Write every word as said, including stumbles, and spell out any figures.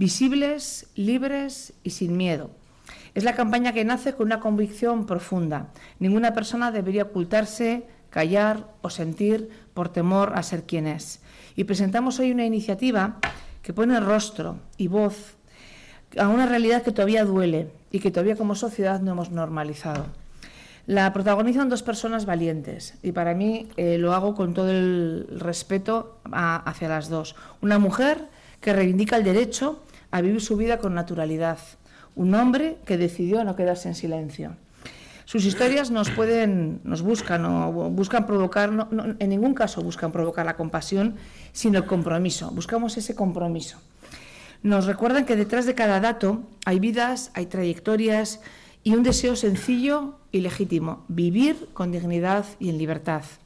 visibles, libres y sin miedo. Es la campaña que nace con una convicción profunda. Ninguna persona debería ocultarse, callar o sentir por temor a ser quien es. Y presentamos hoy una iniciativa que pone rostro y voz a una realidad que todavía duele y que todavía como sociedad no hemos normalizado. La protagonizan dos personas valientes y para mí eh, lo hago con todo el respeto a, hacia las dos. Una mujer que reivindica el derecho a vivir su vida con naturalidad. Un hombre que decidió no quedarse en silencio. Sus historias nos pueden, nos buscan o buscan provocar, no, no, en ningún caso buscan provocar la compasión, sino el compromiso. Buscamos ese compromiso. Nos recuerdan que detrás de cada dato hay vidas, hay trayectorias y un deseo sencillo y legítimo: vivir con dignidad y en libertad.